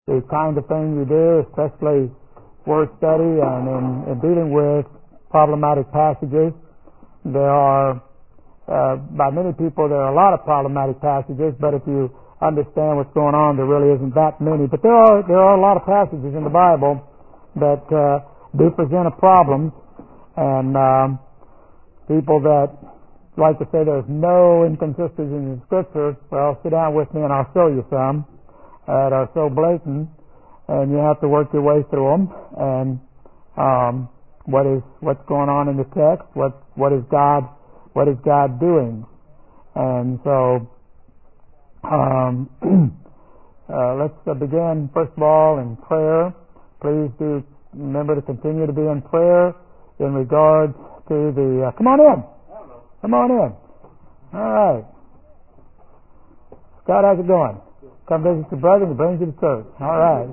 the kind of thing you do, especially word study and in dealing with problematic passages. There are, by many people, there are a lot of problematic passages, but if you understand what's going on, there really isn't that many. But there are a lot of passages in the Bible that do present a problem, and people that like to say there's no inconsistencies in the Scripture, well, sit down with me and I'll show you some that are so blatant, and you have to work your way through them. And what's going on in the text? What is God doing? And so let's begin first of all in prayer. Please do remember to continue to be in prayer in regards to the. Come on in. Come on in. All right. Scott, how's it going? Come visit your brother and he brings you to church. All right.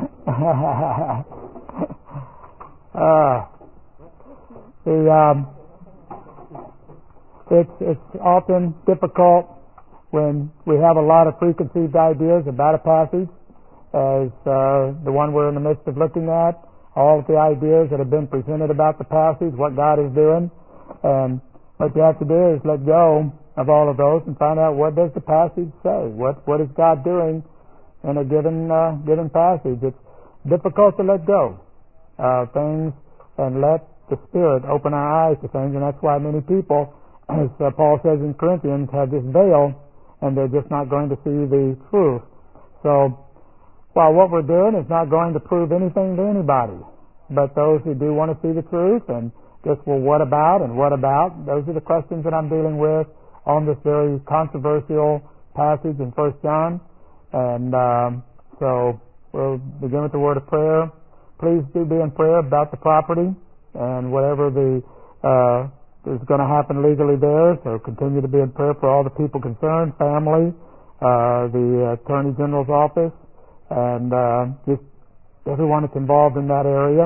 It's often difficult when we have a lot of preconceived ideas about a passage, as the one we're in the midst of looking at, all of the ideas that have been presented about the passage, what God is doing, and what you have to do is let go of all of those and find out what does the passage say. What is God doing in a given passage? It's difficult to let go of things and let the Spirit open our eyes to things, and that's why many people, as Paul says in Corinthians, have this veil and they're just not going to see the truth. So while what we're doing is not going to prove anything to anybody, but those who do want to see the truth and just, well, what about and what about? Those are the questions that I'm dealing with on this very controversial passage in 1 John. And so we'll begin with the word of prayer. Please do be in prayer about the property and whatever is going to happen legally there. So continue to be in prayer for all the people concerned, family, the Attorney General's office, and just everyone that's involved in that area.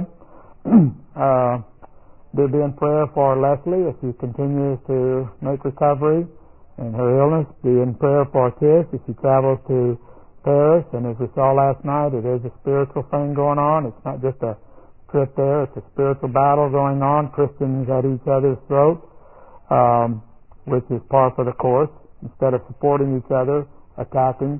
Do be in prayer for Leslie as she continues to make recovery in her illness. Be in prayer for Tish as she travels to Paris. And as we saw last night, it is a spiritual thing going on. It's not just a trip there. It's a spiritual battle going on. Christians at each other's throat, which is par for the course. Instead of supporting each other, attacking.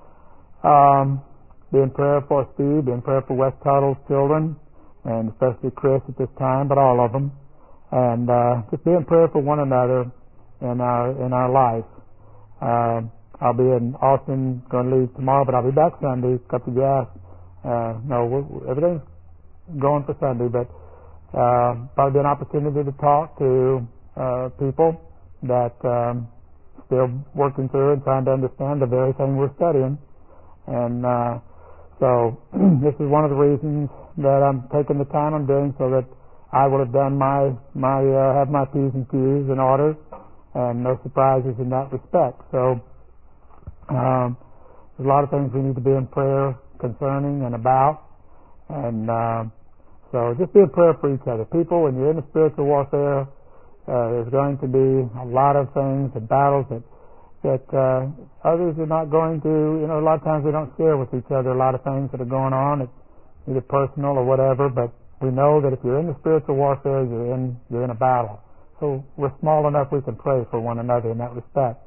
Be in prayer for Steve. Be in prayer for West Tuttle's children, and especially Chris at this time, but all of them. And just be in prayer for one another in our life. I'll be in Austin, going to leave tomorrow, but I'll be back Sunday. Cut the gas. Everything's going for Sunday, but probably be an opportunity to talk to people that still working through and trying to understand the very thing we're studying. And so this is one of the reasons that I'm taking the time I'm doing, so that I will have done have my P's and Q's in order, and no surprises in that respect. So there's a lot of things we need to be in prayer concerning and about, and so just be in prayer for each other. People, when you're in the spiritual warfare, there's going to be a lot of things and battles that others are not going to, a lot of times we don't share with each other a lot of things that are going on. It's either personal or whatever, but we know that if you're in the spiritual warfare, you're in a battle. So we're small enough we can pray for one another in that respect.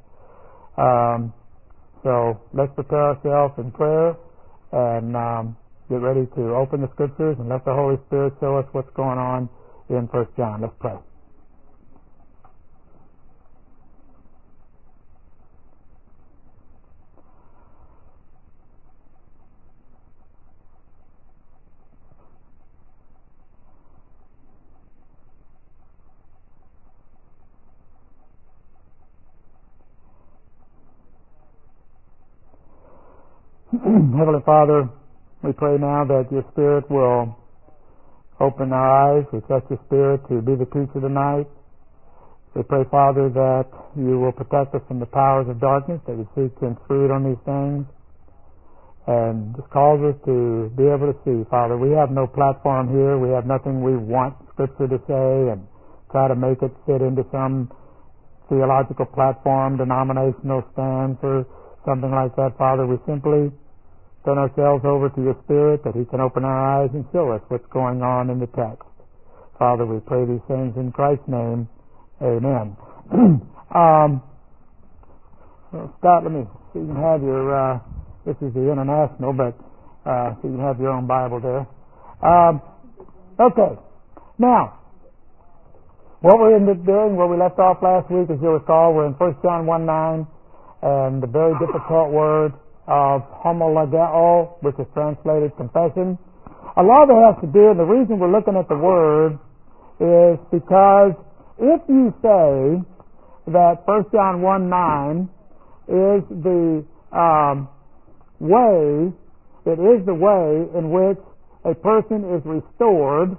So let's prepare ourselves in prayer and get ready to open the Scriptures and let the Holy Spirit show us what's going on in 1 John. Let's pray. Heavenly Father, we pray now that your Spirit will open our eyes. We trust your Spirit to be the teacher tonight. We pray, Father, that you will protect us from the powers of darkness, that we seek to intrude on these things, and just cause us to be able to see. Father, we have no platform here. We have nothing we want Scripture to say and try to make it fit into some theological platform, denominational stance, or something like that. Father, we simply turn ourselves over to your Spirit that He can open our eyes and show us what's going on in the text. Father, we pray these things in Christ's name. Amen. Scott, let me see, you can have your, this is the International, but so you can have your own Bible there. Okay. Now, what we're doing, where we left off last week, as you'll recall, we're in 1 John 1:9, and the very difficult word of homologeo, which is translated confession. A lot of it has to do, and the reason we're looking at the word is because if you say that 1 John 1:9 is the way, it is the way in which a person is restored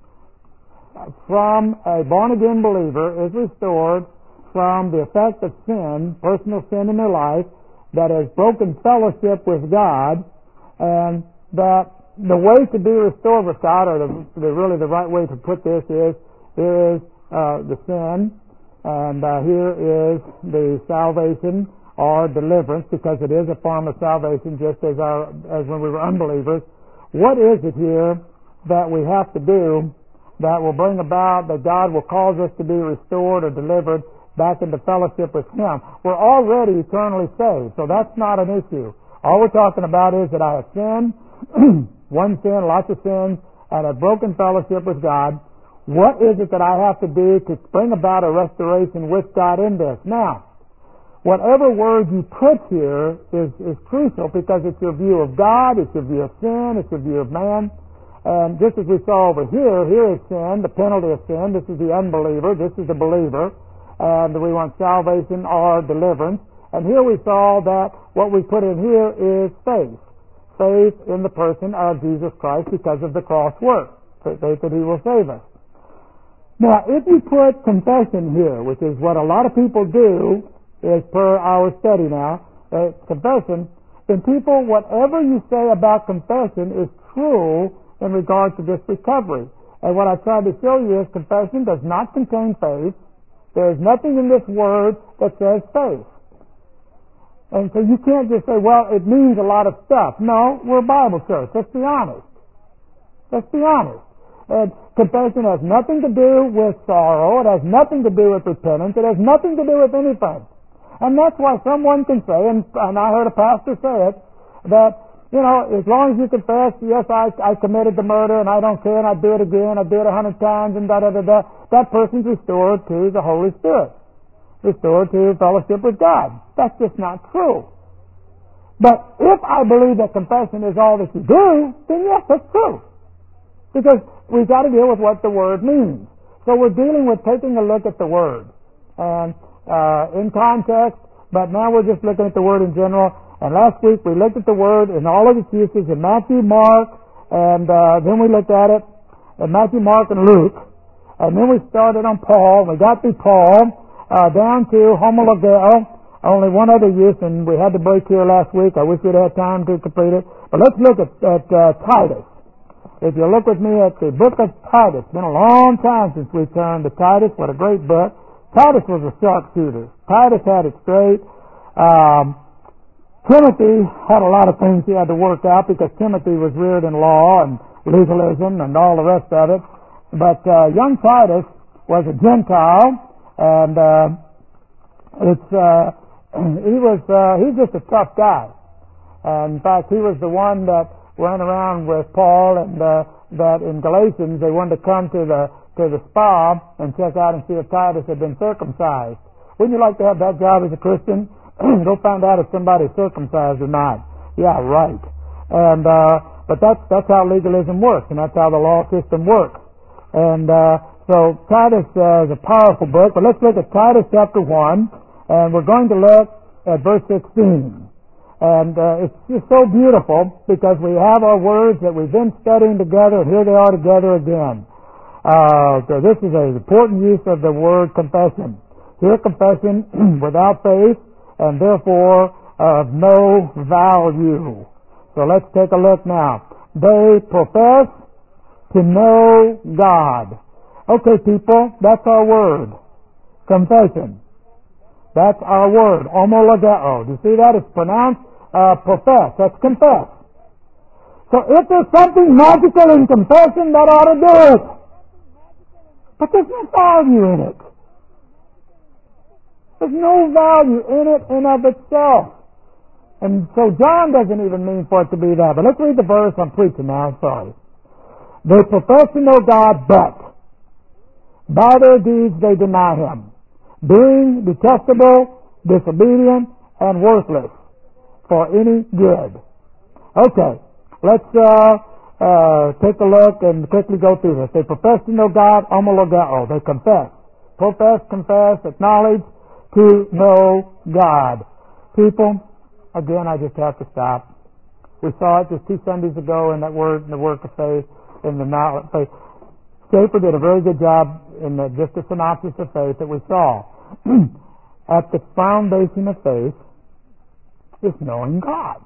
from a born-again believer, is restored from the effect of sin, personal sin in their life, that has broken fellowship with God, and that the way to be restored with God, or really the right way to put this is, here is the sin, and here is the salvation or deliverance, because it is a form of salvation, just as when we were unbelievers. What is it here that we have to do that will bring about that God will cause us to be restored or delivered back into fellowship with Him? We're already eternally saved, so that's not an issue. All we're talking about is that I have sinned, one sin, lots of sins, and a broken fellowship with God. What is it that I have to do to bring about a restoration with God in this? Now, whatever word you put here is crucial, because it's your view of God, it's your view of sin, it's your view of man. And just as we saw over here, here is sin, the penalty of sin. This is the unbeliever, this is the believer. And we want salvation or deliverance. And here we saw that what we put in here is faith. Faith in the person of Jesus Christ because of the cross work. Faith that He will save us. Now, if you put confession here, which is what a lot of people do, is per our study now, confession, then people, whatever you say about confession is true in regard to this recovery. And what I tried to show you is confession does not contain faith. There is nothing in this word that says faith. And so you can't just say, well, it means a lot of stuff. No, we're a Bible church. Let's be honest. Let's be honest. And confession has nothing to do with sorrow. It has nothing to do with repentance. It has nothing to do with anything. And that's why someone can say, and I heard a pastor say it, that, as long as you confess, yes, I committed the murder, and I don't care, and I do it again, I do it 100 times, and da-da-da-da, that person's restored to the Holy Spirit. Restored to fellowship with God. That's just not true. But if I believe that confession is all that you do, then yes, that's true. Because we've got to deal with what the Word means. So we're dealing with taking a look at the Word. And in context, but now we're just looking at the Word in general. And last week we looked at the Word in all of its uses in Matthew, Mark, and then we looked at it in Matthew, Mark, and Luke. And then we started on Paul. We got through Paul down to homologeo, only one other use, and we had to break here last week. I wish we'd had time to complete it. But let's look at Titus. If you look with me at the book of Titus, it's been a long time since we turned to Titus. What a great book. Titus was a sharpshooter. Titus had it straight. Timothy had a lot of things he had to work out, because Timothy was reared in law and legalism and all the rest of it. But young Titus was a Gentile, and he's just a tough guy. And in fact, he was the one that went around with Paul, and that in Galatians they wanted to come to the spa and check out and see if Titus had been circumcised. Wouldn't you like to have that job as a Christian? Go find out if somebody's circumcised or not. Yeah, right. And but that's how legalism works, and that's how the law system works. And so Titus is a powerful book. But let's look at Titus chapter 1, and we're going to look at verse 16. And it's just so beautiful, because we have our words that we've been studying together, and here they are together again. So this is an important use of the word confession. Here, confession without faith, and therefore of no value. So let's take a look now. They profess to know God. Okay, people, that's our word. Confession. That's our word. Homologeo. Do you see that? It's pronounced profess. That's confess. So if there's something magical in confession, that ought to do it. But there's no value in it. There's no value in it in of itself. And so John doesn't even mean for it to be that. But let's read the verse I'm preaching now. Sorry. They profess to know God, but by their deeds they deny Him, being detestable, disobedient, and worthless for any good. Okay, let's take a look and quickly go through this. They profess to know God, homologao. They confess. Profess, confess, acknowledge to know God. People, again, I just have to stop. We saw it just 2 Sundays ago in that word, in the work of faith, in the knowledge of faith. Schaefer did a very good job in just a synopsis of faith that we saw. At the foundation of faith is knowing God.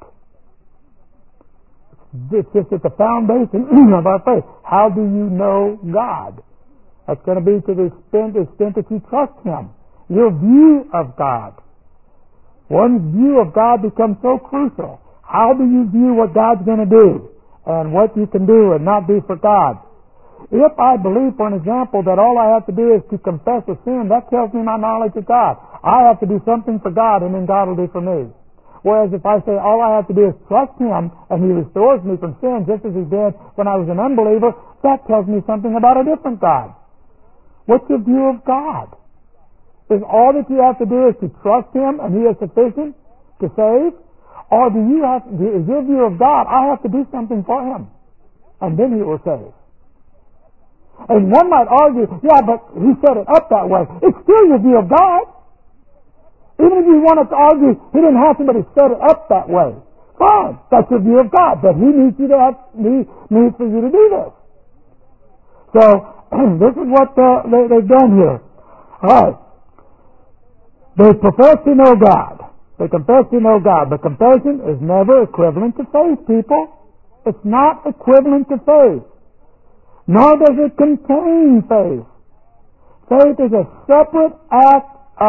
It's just at the foundation of our faith. How do you know God? That's going to be to the extent that you trust Him. Your view of God. One's view of God becomes so crucial. How do you view what God's going to do and what you can do and not do for God? If I believe, for an example, that all I have to do is to confess a sin, that tells me my knowledge of God. I have to do something for God, and then God will do for me. Whereas if I say all I have to do is trust Him, and He restores me from sin, just as He did when I was an unbeliever, that tells me something about a different God. What's your view of God? Is all that you have to do is to trust Him, and He is sufficient to save? Or is your view of God, I have to do something for Him, and then He will save? And one might argue, yeah, but He set it up that way. It's still your view of God. Even if you wanted to argue He didn't have to, but He set it up that way. Fine, that's your view of God. But He needs you to needs for you to do this. So this is what they've done here. All right. They profess to know God. They confess to know God. But confession is never equivalent to faith, people. It's not equivalent to faith. Nor does it contain faith. Faith is a separate act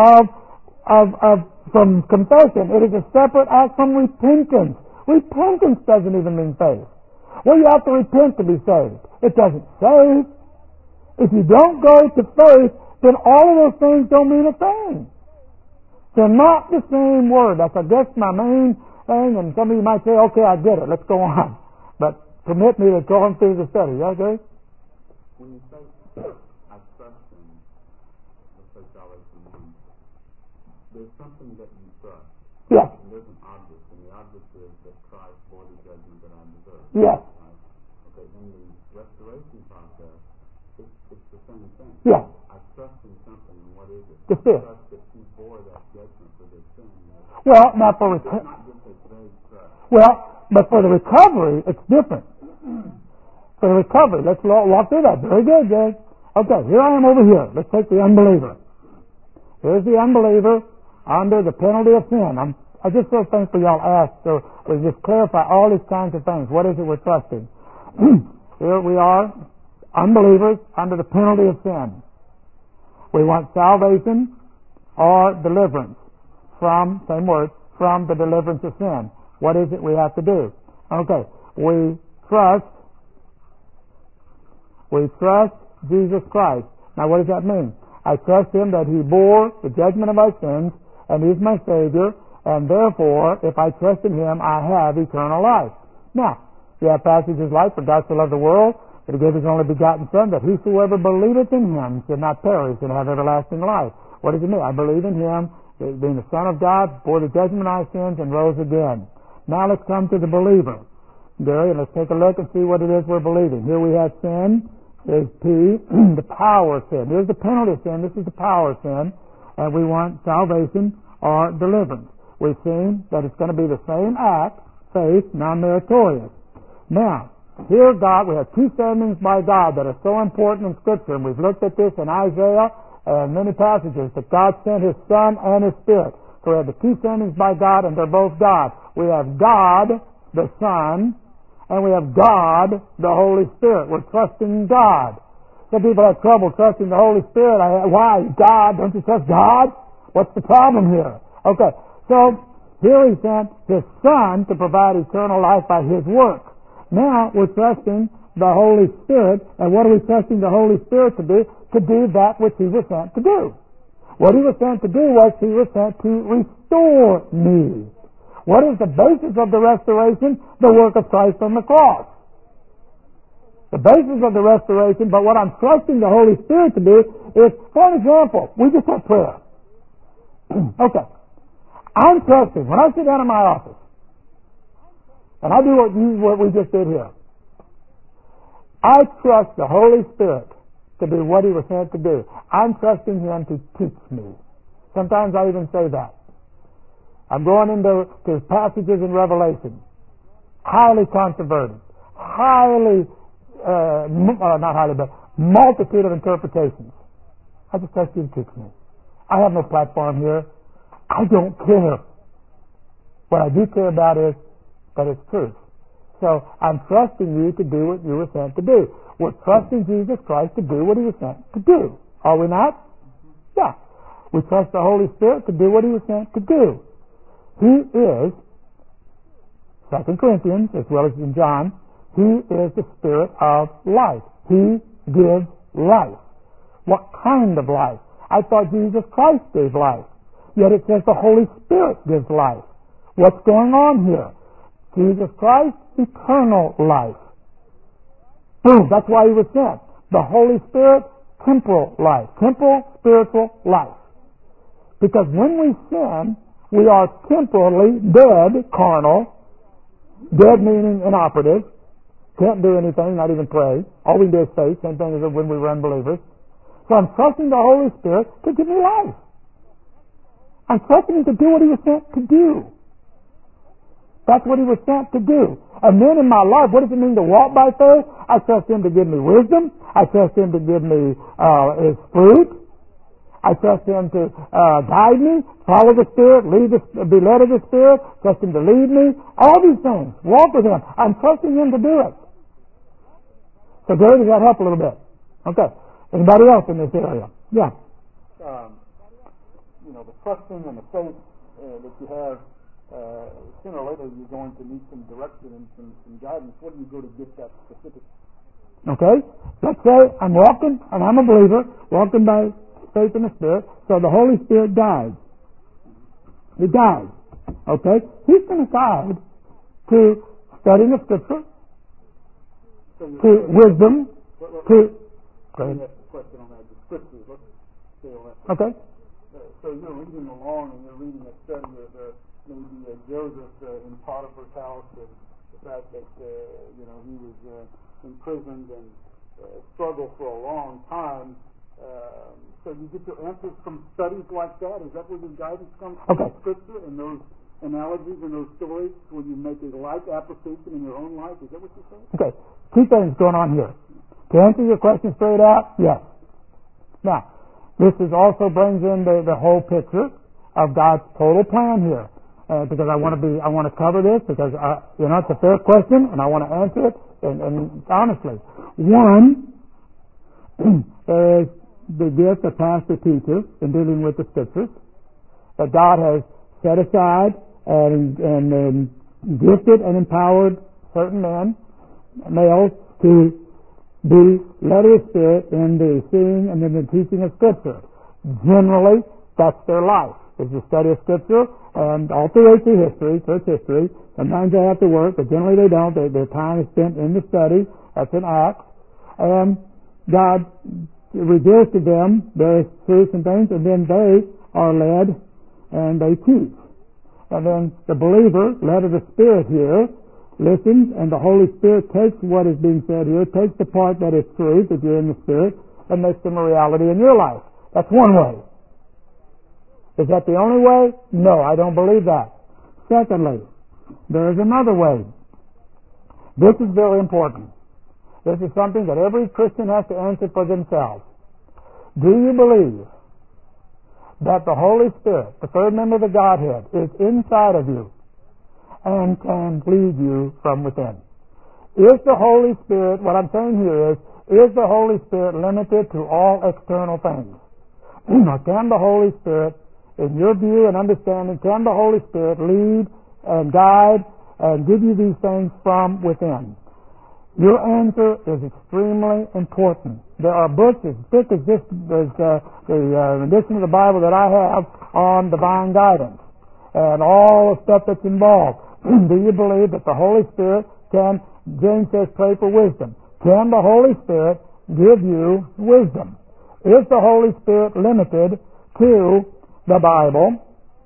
from confession. It is a separate act from repentance. Repentance doesn't even mean faith. Well, you have to repent to be saved. It doesn't save. If you don't go to faith, then all of those things don't mean a thing. They're not the same word. That's, I guess, my main thing, and some of you might say, okay, I get it. Let's go on. But permit me to go on through the study. Okay? When you say, I trust Him, let's say salvation, there's something that you trust. Yes. And there's an object, and the object is that Christ bore the judgment that I deserve. Yes. Right? Okay, in the restoration process, it's the same thing. Yes. I trust in something, and what is it? The Spirit. I trust that He bore that judgment for this sin. Well, now for It's not just a vague trust. well, but for the recovery, it's different. For the recovery, let's walk through that. Very good, Jay. Okay, here I am over here. Let's take the unbeliever. Here's the unbeliever under the penalty of sin. I just so thankful y'all asked, so we just clarify all these kinds of things. What is it we're trusting? Here we are, unbelievers under the penalty of sin. We want salvation or deliverance from, same word, from the deliverance of sin. What is it we have to do? Okay, we trust Jesus Christ. Now what does that mean? I trust Him that He bore the judgment of our sins, and He's my Savior, and therefore, if I trust in Him, I have eternal life. Now, you have passages like, for God so loved the world, that He gave His only begotten Son, that whosoever believeth in Him should not perish and have everlasting life. What does it mean? I believe in Him, being the Son of God, bore the judgment of our sins, and rose again. Now let's come to the believer. Gary, and let's take a look and see what it is we're believing. Here we have sin. There's P, the power of sin. Here's the penalty of sin. This is the power of sin. And we want salvation or deliverance. We've seen that it's going to be the same act, faith, non-meritorious. Now, here we have two sendings by God that are so important in Scripture, and we've looked at this in Isaiah and many passages, that God sent His Son and His Spirit. So we have the two sendings by God, and they're both God. We have God, the Son, and we have God, the Holy Spirit. We're trusting God. Some people have trouble trusting the Holy Spirit. Why? God? Don't you trust God? What's the problem here? Okay, so here He sent His Son to provide eternal life by His work. Now we're trusting the Holy Spirit, and what are we trusting the Holy Spirit to do? To do that which He was sent to do. What He was sent to do was He was sent to restore me. What is the basis of the restoration? The work of Christ on the cross. The basis of the restoration, but what I'm trusting the Holy Spirit to do is, for an example, we just have prayer. Okay. I'm trusting, when I sit down in my office, and I do what we just did here, I trust the Holy Spirit to do what He was sent to do. I'm trusting Him to teach me. Sometimes I even say that. I'm going into passages in Revelation, highly controverted, multitude of interpretations. I just trust You to teach me. I have no platform here. I don't care. What I do care about is that it's truth. So I'm trusting You to do what You were sent to do. We're trusting Jesus Christ to do what He was sent to do. Are we not? Yeah. We trust the Holy Spirit to do what He was sent to do. He is, 2 Corinthians, as well as in John, He is the Spirit of life. He gives life. What kind of life? I thought Jesus Christ gave life. Yet it says the Holy Spirit gives life. What's going on here? Jesus Christ, eternal life. Boom, that's why He was sent. The Holy Spirit, temporal life. Temporal, spiritual life. Because when we sin, we are temporally dead, carnal. Dead meaning inoperative. Can't do anything, not even pray. All we can do is faith. Same thing as when we were unbelievers. So I'm trusting the Holy Spirit to give me life. I'm trusting Him to do what He was sent to do. That's what He was sent to do. And then in my life, what does it mean to walk by faith? I trust Him to give me wisdom. I trust Him to give me His fruit. I trust Him to guide me, follow the Spirit, be led of the Spirit, trust Him to lead me. All these things. Walk with Him. I'm trusting Him to do it. So Gary, does that help a little bit? Okay. Anybody else in this area? Yeah. The trusting and the faith that you have, sooner or later you're going to need some direction and some guidance. Where do you go to get that specific? Okay. Let's say I'm walking, and I'm a believer, walking by faith in the Spirit, so the Holy Spirit guides. He guides. Okay? He's going to guide to studying the Scripture, to wisdom, to... Go ahead. Question on that. The Scriptures. Let's stay on that. Okay. So you're reading along and you're reading a study of maybe Joseph in Potiphar's house and the fact that he was imprisoned and struggled for a long time. So you get your answers from studies like that? Is that where your guidance comes from? Okay. Scripture and those analogies and those stories where you make a like application in your own life? Is that what you're saying? Okay. Two things going on here. To answer your question straight out, yes. Now, this also brings in the whole picture of God's total plan here, because I want to cover this because it's a fair question and I want to answer it and honestly. One, there is the gift of pastor teacher in dealing with the Scriptures that God has set aside and gifted and empowered certain men, males, to be led of the Spirit in the seeing and in the teaching of Scripture. Generally, that's their life, is the study of Scripture, and all throughout church history. Sometimes they have to work, but generally they don't. Their time is spent in the study. That's in Acts. And God reveals to them various truths and things, and then they are led and they teach. And then the believer, led of the Spirit here, listens, and the Holy Spirit takes what is being said here, takes the part that is truth, if you're in the Spirit, and makes them a reality in your life. That's one way. Is that the only way? No, I don't believe that. Secondly, there is another way. This is very important. This is something that every Christian has to answer for themselves. Do you believe that the Holy Spirit, the third member of the Godhead, is inside of you and can lead you from within? Is the Holy Spirit, what I'm saying here is the Holy Spirit limited to all external things? Or can the Holy Spirit, in your view and understanding, can the Holy Spirit lead and guide and give you these things from within? Your answer is extremely important. There are books as thick as this, the edition of the Bible that I have on divine guidance and all the stuff that's involved. Do you believe that the Holy Spirit can, James says, pray for wisdom. Can the Holy Spirit give you wisdom? Is the Holy Spirit limited to the Bible?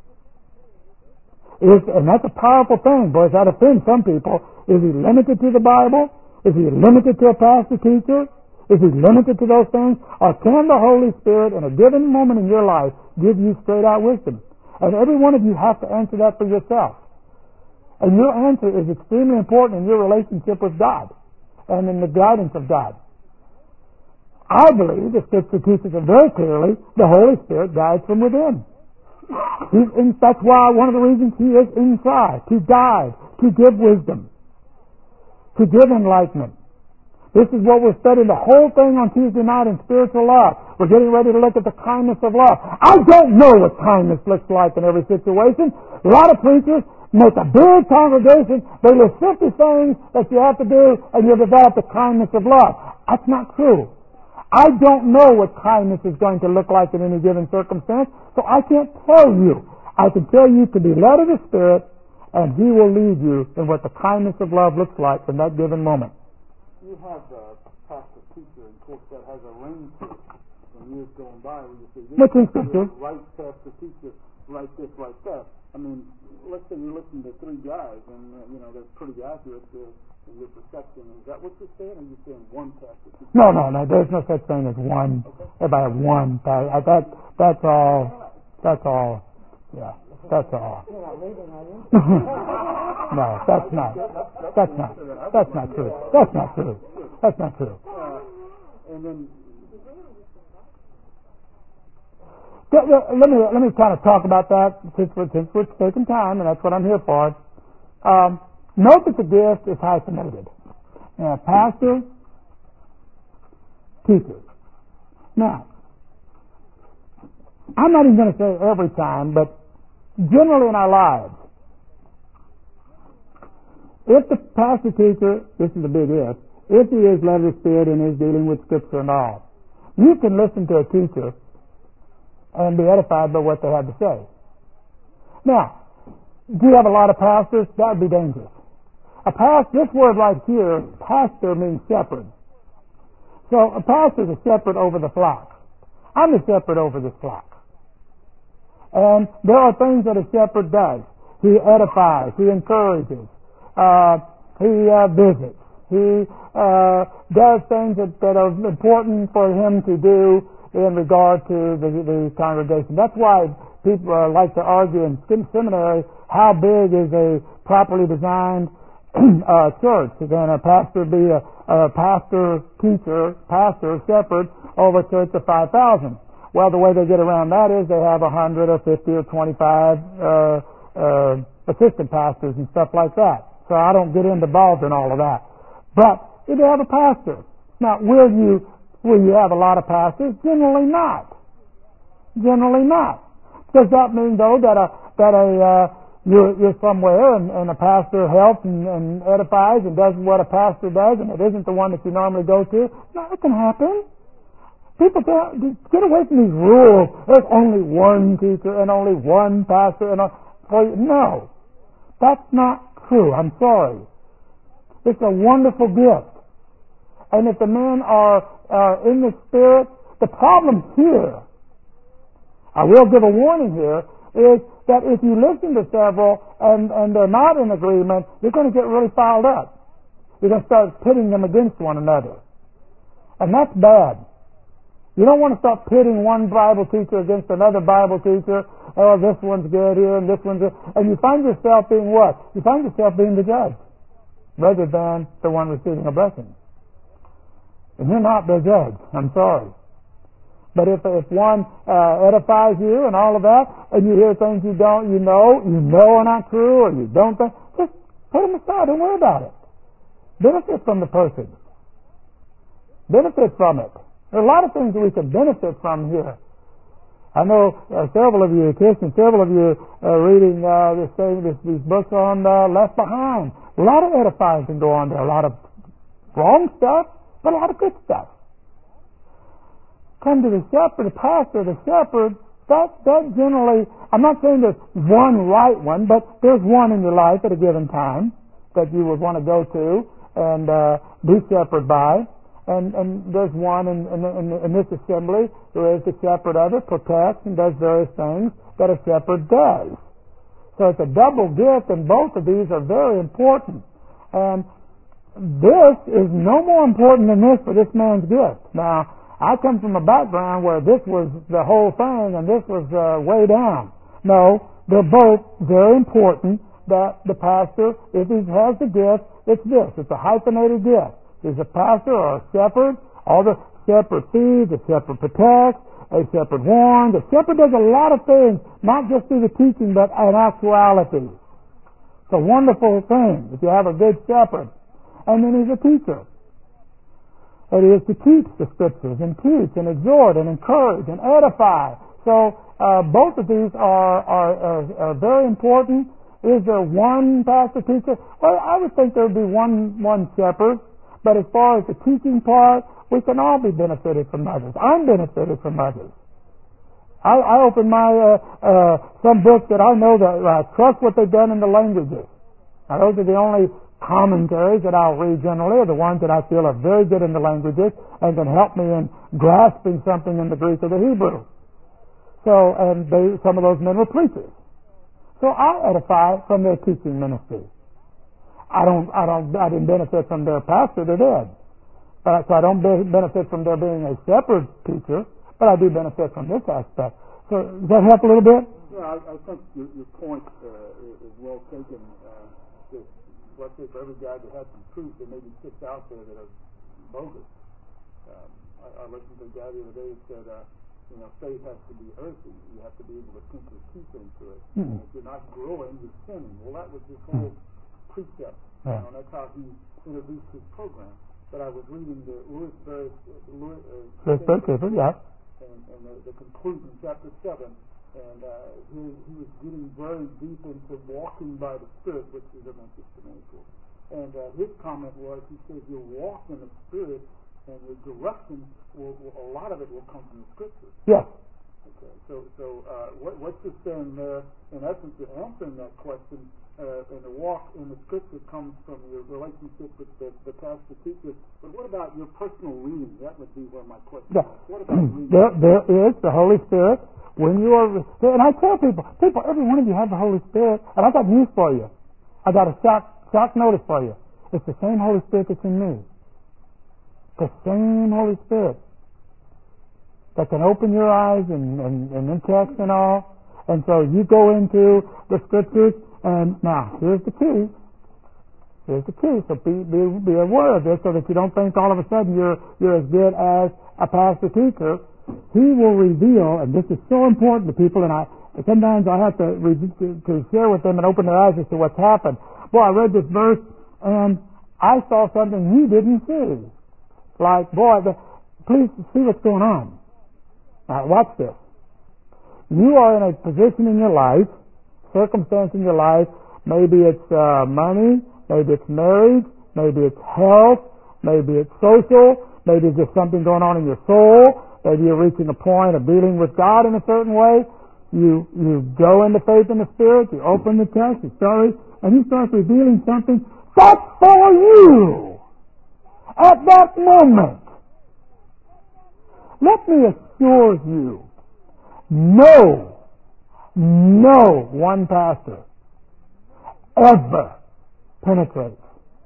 And that's a powerful thing, boys. That offends some people. Is he limited to the Bible? Is he limited to a pastor teacher? Is he limited to those things? Or can the Holy Spirit in a given moment in your life give you straight out wisdom? And every one of you have to answer that for yourself. And your answer is extremely important in your relationship with God and in the guidance of God. I believe the Scripture teaches it very clearly, the Holy Spirit guides from within. That's why one of the reasons He is inside, to guide, to give wisdom, to give enlightenment. This is what we're studying the whole thing on Tuesday night in spiritual love. We're getting ready to look at the kindness of love. I don't know what kindness looks like in every situation. A lot of preachers make a big congregation, they list 50 things that you have to do, and you develop the kindness of love. That's not true. I don't know what kindness is going to look like in any given circumstance, so I can't tell you. I can tell you to be led of the Spirit, and He will lead you in what the kindness of love looks like in that given moment. You have a pastor teacher, and of course that has a ring to it. From years going by, where you say, "What's in Scripture? Right pastor teacher, like this, like that." I mean, let's say you're listening to three guys, and they're pretty accurate in your perception. Is that what you're saying, or are you saying one pastor teacher? No. There's no such thing as one. Okay. Everybody have one. That's all. That's all. Yeah. That's all. You're not leaving, are you? No, that's not. That's not. That's not true. That's not true. That's not true. And then, let me kind of talk about that since we're taking time, and that's what I'm here for. Note that the gift is hyphenated. Pastor, teacher. Now, I'm not even going to say every time, but generally in our lives, if the pastor teacher, this is a big if he is led of the Spirit and is dealing with Scripture and all, you can listen to a teacher and be edified by what they have to say. Now, do you have a lot of pastors? That would be dangerous. This word right here, pastor, means shepherd. So a pastor is a shepherd over the flock. I'm the shepherd over this flock. And there are things that a shepherd does. He edifies, he encourages, he visits, he does things that are important for him to do in regard to the congregation. That's why people like to argue in seminary, how big is a properly designed church? Can a pastor be a pastor, teacher, pastor, shepherd over a church of 5,000? Well, the way they get around that is they have 100 or 50 or 25 assistant pastors and stuff like that. So I don't get involved in all of that. But if you have a pastor, now will you have a lot of pastors? Generally not. Generally not. Does that mean though that you're somewhere and a pastor helps and edifies and does what a pastor does and it isn't the one that you normally go to? No, it can happen. People get away from these rules. There's only one teacher and only one pastor. No, that's not true. I'm sorry. It's a wonderful gift. And if the men are in the Spirit, the problem here, I will give a warning here, is that if you listen to several and they're not in agreement, you're going to get really fouled up. You're going to start pitting them against one another. And that's bad. You don't want to start pitting one Bible teacher against another Bible teacher. Oh, this one's good here and this one's good. And you find yourself being what? You find yourself being the judge rather than the one receiving a blessing. And you're not the judge. I'm sorry. But if one edifies you and all of that, and you hear things you know are not true, or you don't think, just put them aside. Don't worry about it. Benefit from the person. Benefit from it. There are a lot of things that we can benefit from here. I know several of you, Christians, several of you are reading these books on Left Behind. A lot of edifying can go on there. A lot of Wrong stuff, but a lot of good stuff. Come to the shepherd, the pastor, the shepherd, that generally, I'm not saying there's one right one, but there's one in your life at a given time that you would want to go to and be shepherded by. And there's one in this assembly who is the shepherd of it, protects and does various things that a shepherd does. So it's a double gift, and both of these are very important. And this is no more important than this for this man's gift. Now, I come from a background where this was the whole thing and this was way down. No, they're both very important that the pastor, if he has the gift, it's this. It's a hyphenated gift. He's a pastor or a shepherd. All the shepherd feeds, the shepherd protects, a shepherd warns. The shepherd does a lot of things, not just through the teaching, but in actuality. It's a wonderful thing if you have a good shepherd. And then he's a teacher. It is to teach the Scriptures and teach and exhort and encourage and edify. So both of these are very important. Is there one pastor teacher? Well, I would think there would be one shepherd. But as far as the teaching part, we can all be benefited from others. I'm benefited from others. I open my some books that I know that I trust what they've done in the languages. Now those are the only commentaries that I'll read generally are the ones that I feel are very good in the languages and can help me in grasping something in the Greek or the Hebrew. So, and some of those men were preachers. So I edify from their teaching ministry. I didn't benefit from their pastor, they're dead. So I don't benefit from their being a shepherd teacher, but I do benefit from this aspect. So does that help a little bit? Yeah, I think your point is well taken. Let's say for every guy that has some truth, there may be six out there that are bogus. I listened to a guy the other day who said, faith has to be earthy. You have to be able to sink your teeth into it. Mm-hmm. If you're not growing, you're sinning. Well, that was his whole precept. Yeah. And that's how he introduced his program. But I was reading the Louis Berry, yeah. And the conclusion, chapter 7. And he was getting very deep into walking by the Spirit, which is of interest to many people. And his comment was, he says, you walk in the Spirit, and your direction, a lot of it will come from the Scriptures. Yes. Okay. So what you're saying there, in essence, you're answering that question. And the walk in the Scripture comes from your relationship with the pastor teacher. But what about your personal reading? That would be where my question is. What about reading? There is the Holy Spirit. When you are, and I tell people, every one of you have the Holy Spirit, and I got news for you. I got a shock notice for you. It's the same Holy Spirit that's in me. The same Holy Spirit that can open your eyes and in text and all. And so you go into the Scriptures, and now here's the key. Here's the key. So be aware of this, so that you don't think all of a sudden you're as good as a pastor teacher. He will reveal, and this is so important to people, and sometimes I have to share with them and open their eyes as to what's happened. Boy, I read this verse, and I saw something he didn't see. Like, please see what's going on. Now, watch this. You are in a position in your life, circumstance in your life, maybe it's money, maybe it's marriage, maybe it's health, maybe it's social, maybe it's just something going on in your soul. Maybe you're reaching a point of dealing with God in a certain way. You go into faith in the Spirit. You open the text. You start, and He starts revealing something that's for you at that moment. Let me assure you, no one pastor ever penetrates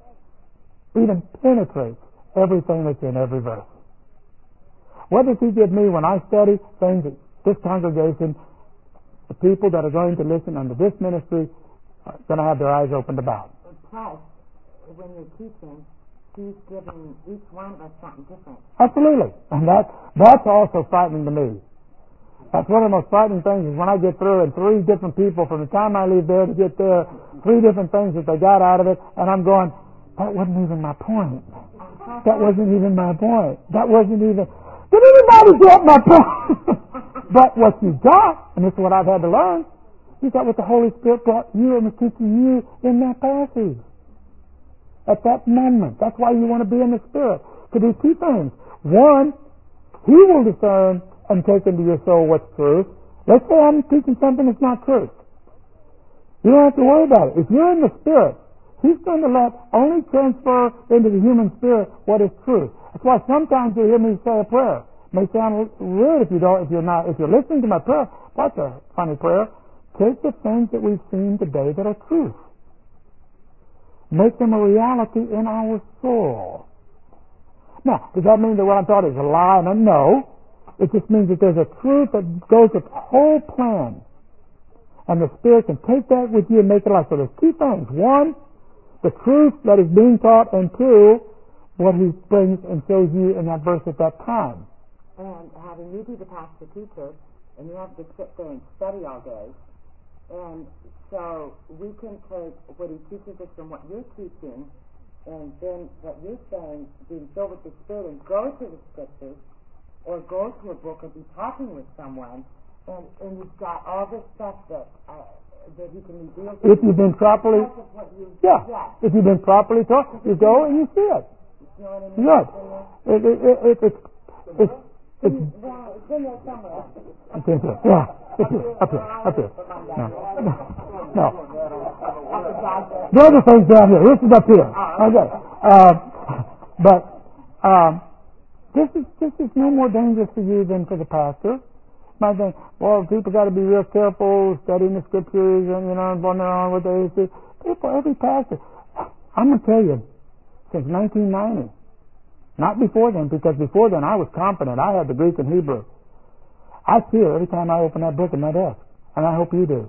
everything that's in every verse. What does He give me when I study things that this congregation, the people that are going to listen under this ministry, are going to have their eyes opened about? Plus, when you're teaching, He's giving each one of us something different. Absolutely. And that's also frightening to me. That's one of the most frightening things is when I get through and 3 different people from the time I leave there to get there, 3 different things that they got out of it, and I'm going, that wasn't even my point. That wasn't even my point. That wasn't even... Did anybody get my point? But what you got, and this is what I've had to learn, you got what the Holy Spirit brought you and was teaching you in that passage. at that moment. That's why you want to be in the Spirit. To do two things. One, He will discern and take into your soul what's truth. Let's say I'm teaching something that's not truth. You don't have to worry about it. If you're in the Spirit, He's going to only transfer into the human spirit what is truth. That's why sometimes you hear me say a prayer. It may sound weird if you're listening to my prayer. That's a funny prayer. Take the things that we've seen today that are truth. Make them a reality in our soul. Now, does that mean that what I'm taught is a lie? No. It just means that there's a truth that goes with the whole plan. And the Spirit can take that with you and make it alive. So there's two things. One, the truth that is being taught, and two, what He brings and shows you in that verse at that time. And having you be the pastor teacher, and you have to sit there and study all day, and so we can take what He teaches us from what you're teaching, and then what you're saying, being filled with the Spirit, and go to the Scriptures, or go to a book, or be talking with someone, and you've got all this stuff that He can reveal. If you've been properly, if you've been properly taught, you go and you see it. You know what I mean? Yes. It's in there somewhere. It's in here. Yeah. It's here. Up here. No. The other thing's down here. This is up here. Okay. This is no more dangerous for you than for the pastor. My thing, people got to be real careful studying the Scriptures and, going around with the AC. Every pastor. I'm going to tell you, since 1990, not before then, because before then I was confident. I had the Greek and Hebrew. I feel every time I open that book in my desk, and I hope you do.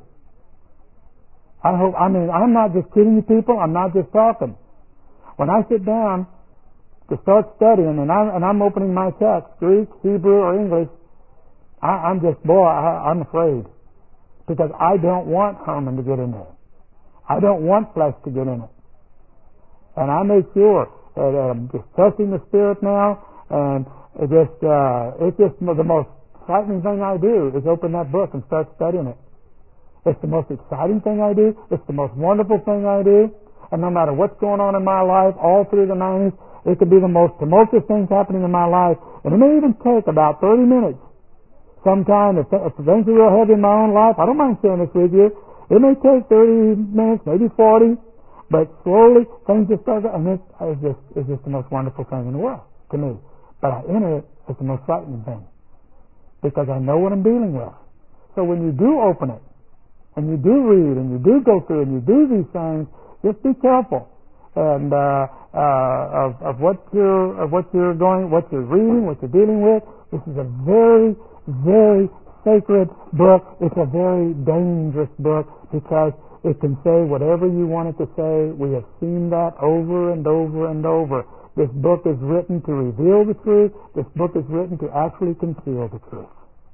I'm not just kidding you people. I'm not just talking. When I sit down to start studying, and I'm opening my text, Greek, Hebrew, or English, I'm afraid, because I don't want Herman to get in there. I don't want flesh to get in it. And I make sure that I'm just trusting the Spirit now, and it's just the most frightening thing I do is open that book and start studying it. It's the most exciting thing I do. It's the most wonderful thing I do. And no matter what's going on in my life, all through the 90s, it could be the most tumultuous things happening in my life. And it may even take about 30 minutes. Sometime, if things are real heavy in my own life, I don't mind sharing this with you. It may take 30 minutes, maybe 40, but slowly things just start, and this is just the most wonderful thing in the world to me. But I enter it as the most frightening thing, because I know what I'm dealing with. So when you do open it, and you do read, and you do go through, and you do these things, just be careful and of what you're reading, what you're dealing with. This is a very, very sacred book. It's a very dangerous book, because it can say whatever you want it to say. We have seen that over and over and over. This book is written to reveal the truth. This book is written to actually conceal the truth.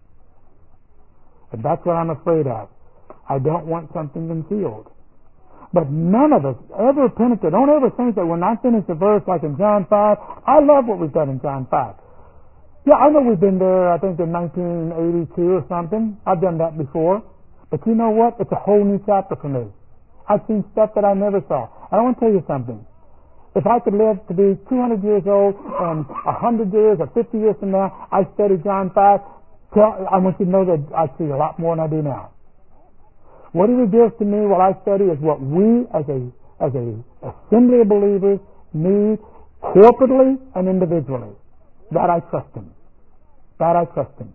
And that's what I'm afraid of. I don't want something concealed. But none of us ever penetrate. Don't ever think that when I finish a verse like in John 5, I love what we've done in John 5. Yeah, I know we've been there, I think, in 1982 or something. I've done that before. But you know what? It's a whole new chapter for me. I've seen stuff that I never saw. I want to tell you something. If I could live to be 200 years old and 100 years or 50 years from now, I study John 5, I want you to know that I see a lot more than I do now. What he reveals to me while I study is what we as a assembly of believers need corporately and individually. That I trust him. That I trust him.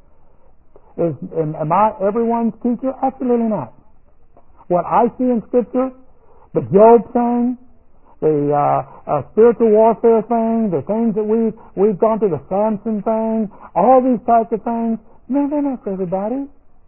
Am I everyone's teacher? Absolutely not. What I see in Scripture, the Job thing, the spiritual warfare thing, the things that we've gone through, the Samson thing, all these types of things, no, they're not for everybody.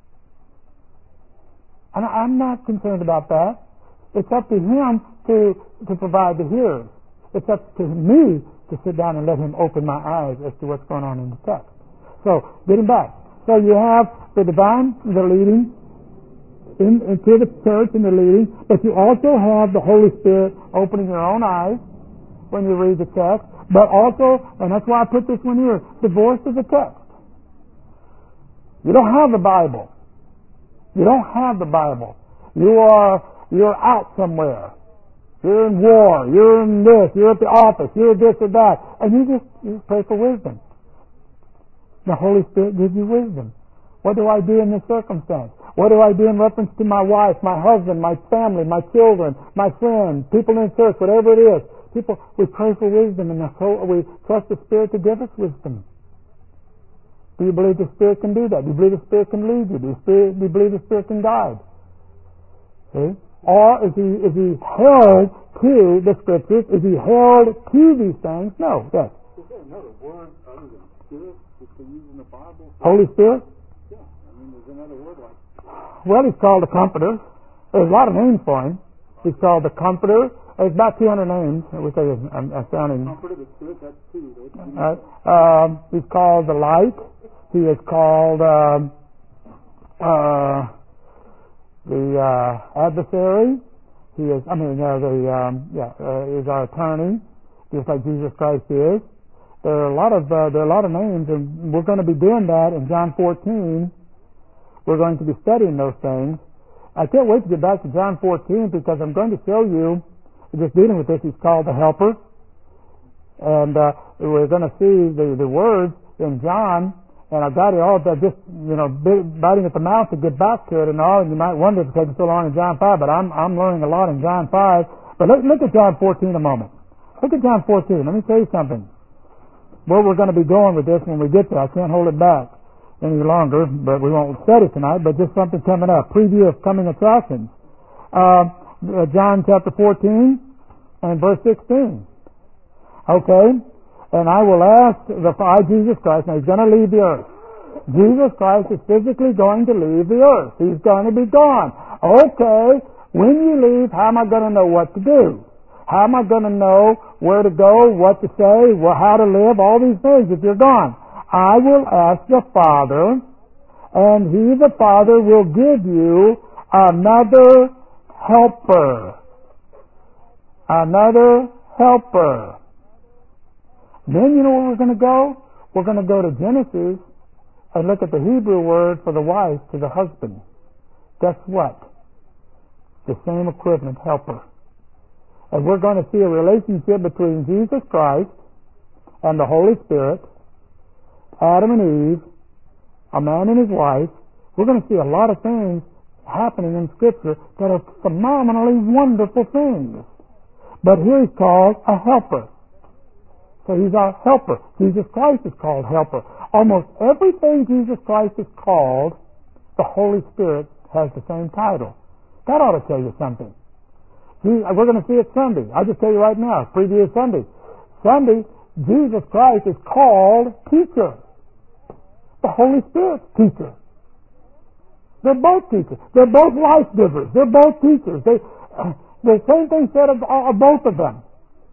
And I'm not concerned about that. It's up to him to provide the hearers. It's up to me to sit down and let him open my eyes as to what's going on in the text. So, getting back. So you have the divine, the leading, into the church and the leading, but you also have the Holy Spirit opening your own eyes when you read the text, but also, and that's why I put this one here, the voice of the text. You don't have the Bible. You don't have the Bible. You're out somewhere. You're in war. You're in this. You're at the office. You're this or that. And you pray for wisdom. The Holy Spirit gives you wisdom. What do I do in this circumstance? What do I do in reference to my wife, my husband, my family, my children, my friends, people in church, whatever it is? We pray for wisdom, and we trust the Spirit to give us wisdom. Do you believe the Spirit can do that? Do you believe the Spirit can lead you? Do you believe the Spirit can guide? See? Or is he held to the Scriptures? Is he held to these things? No. Yes. Is there another word other than Spirit that they use in the Bible? Holy Spirit? Yeah. There's another word like Well, he's called the Comforter. There's a lot of names for him. He's called the Comforter. There's about 200 names, which I'm sounding. Comforter, the Spirit, that's two. He's called the Light. He is called the Adversary. He is, is our attorney, just like Jesus Christ is. There are a lot of names, and we're going to be doing that in John 14. We're going to be studying those things. I can't wait to get back to John 14 because I'm going to show you, just dealing with this, he's called the Helper. And we're going to see the words in John, and I've got it all just, biting at the mouth to get back to it and all, and you might wonder if it's taking so long in John 5, but I'm learning a lot in John 5. But look at John 14 a moment. Look at John 14. Let me tell you something. Where we're going to be going with this when we get there, I can't hold it back any longer, but we won't study tonight, but just something coming up. Preview of coming attractions. John chapter 14 and verse 16. Okay? And I will ask Jesus Christ, now he's going to leave the earth. Jesus Christ is physically going to leave the earth. He's going to be gone. Okay, when you leave, how am I going to know what to do? How am I going to know where to go, what to say, how to live, all these things if you're gone? I will ask the Father, and He, the Father, will give you another helper. Another helper. Then you know where we're going to go? We're going to go to Genesis and look at the Hebrew word for the wife to the husband. Guess what? The same equivalent, helper. And we're going to see a relationship between Jesus Christ and the Holy Spirit, Adam and Eve, a man and his wife. We're going to see a lot of things happening in Scripture that are phenomenally wonderful things. But here he's called a helper. So he's our helper. Jesus Christ is called helper. Almost everything Jesus Christ is called, the Holy Spirit has the same title. That ought to tell you something. We're going to see it Sunday. I'll just tell you right now, previous Sunday. Sunday, Jesus Christ is called teacher. The Holy Spirit's teacher. They're both teachers. They're both life givers. They're both teachers. The same thing said of both of them.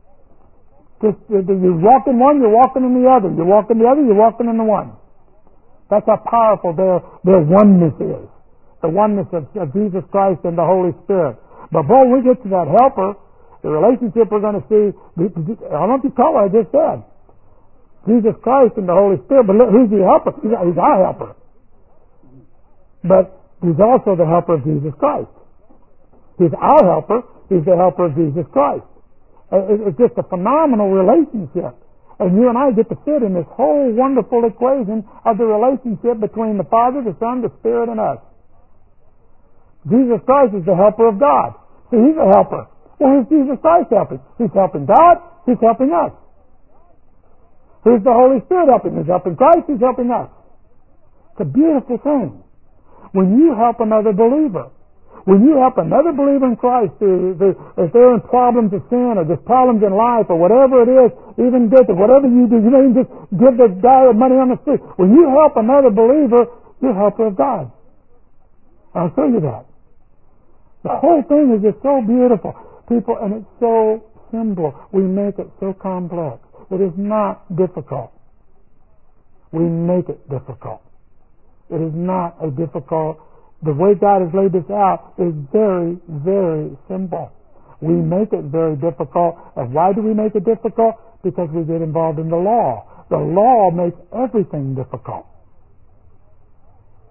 You walk in one, you're walking in the other. You walk in the other, you're walking in the one. That's how powerful their oneness is. The oneness of Jesus Christ and the Holy Spirit. But before we get to that helper, the relationship we're going to see, I don't know if you caught what I just said. Jesus Christ and the Holy Spirit, but look, who's the helper? He's our helper. But he's also the helper of Jesus Christ. He's our helper. He's the helper of Jesus Christ. It's just a phenomenal relationship. And you and I get to fit in this whole wonderful equation of the relationship between the Father, the Son, the Spirit, and us. Jesus Christ is the helper of God. So he's a helper. Well, who's Jesus Christ helping? He's helping God. He's helping us. Who's the Holy Spirit helping? He's helping Christ. He's helping us. It's a beautiful thing. When you help another believer, when you help another believer in Christ, if they're in problems of sin or just problems in life or whatever it is, even good, whatever you do, you may even just give the guy money on the street. When you help another believer, you're a helper of God. I'll show you that. The whole thing is just so beautiful. People, and it's so simple. We make it so complex. It is not difficult. We make it difficult. It is not a difficult. The way God has laid this out is very, very simple. We make it very difficult. And why do we make it difficult? Because we get involved in the law. The law makes everything difficult.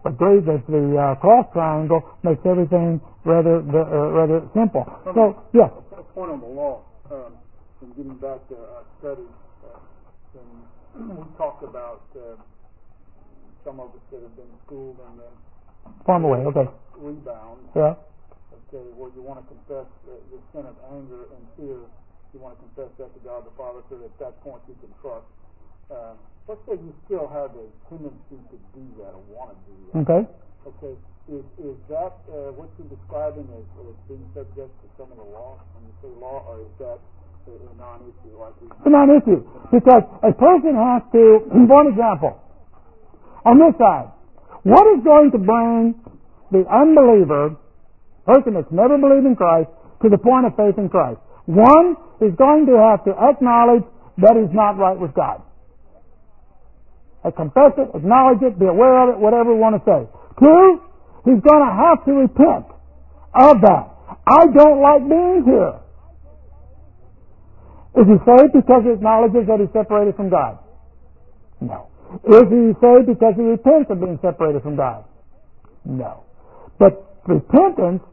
But greed is the cross triangle makes everything rather simple. So, yes. A point on the law, and getting back to our study, and we talked about some of us that have been schooled and then Farm away, okay. rebound. Yeah. Okay, where you want to confess the sin of anger and fear. You want to confess that to God the Father, so that at that point you can trust. Let's say you still have a tendency to do that or want to do that. Okay. Okay. Is that what you're describing as being subject to some of the law? When you say law, or is that a non-issue? It's a non-issue because a person has to. For example, on this side, what is going to bring the unbeliever, person that's never believed in Christ, to the point of faith in Christ? One is going to have to acknowledge that he's not right with God. Confess it, acknowledge it, be aware of it, whatever you want to say. Two, he's going to have to repent of that. I don't like being here. Is he saved because he acknowledges that he's separated from God? No. Is he saved because he repents of being separated from God? No. But repentance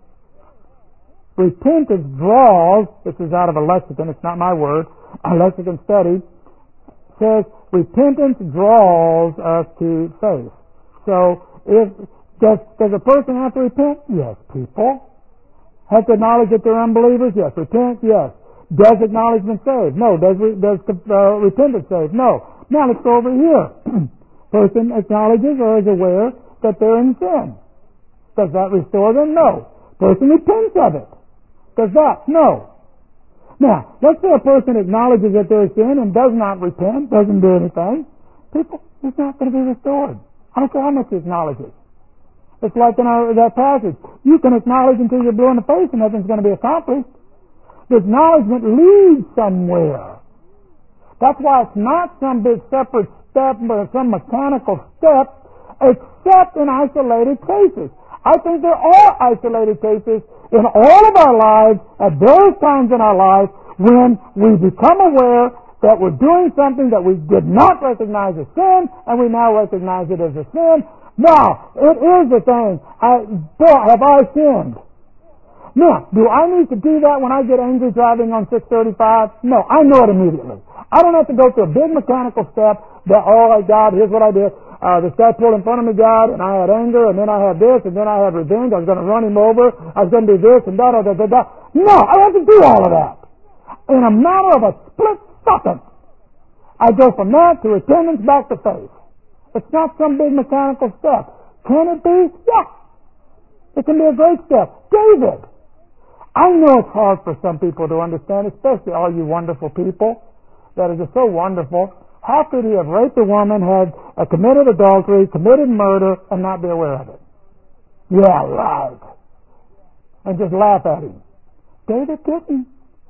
draws, this is out of a lexicon, it's not my word, a lexicon study, says repentance draws us to faith. So, does a person have to repent? Yes. People have to acknowledge that they're unbelievers? Yes. Repent? Yes. Does acknowledgement save? No. Does repentance save? No. Now let's go over here. Person acknowledges or is aware that they're in sin. Does that restore them? No. Person repents of it. Does that? No. Now, let's say a person acknowledges that there is sin and does not repent, doesn't do anything. People, he's not going to be restored. I don't care how much he acknowledges. It's like in that passage. You can acknowledge until you're blue in the face and nothing's going to be accomplished. The acknowledgement leads somewhere. That's why it's not some big separate step or some mechanical step, except in isolated cases. I think there are isolated cases in all of our lives, at various times in our lives, when we become aware that we're doing something that we did not recognize as sin, and we now recognize it as a sin. Now, it is a thing. Have I sinned? Now, do I need to do that when I get angry driving on 635? No, I know it immediately. I don't have to go through a big mechanical step that, oh, God, here's what I did. This guy pulled in front of me, God, and I had anger, and then I had this, and then I had revenge. I was going to run him over. I was going to do this, and da. No, I don't have to do all of that. In a matter of a split second, I go from that to repentance back to faith. It's not some big mechanical step. Can it be? Yeah. It can be a great step. David. I know it's hard for some people to understand, especially all you wonderful people that are just so wonderful. How could he have raped a woman, had committed adultery, committed murder, and not be aware of it? Yeah, right. And just laugh at him. David didn't.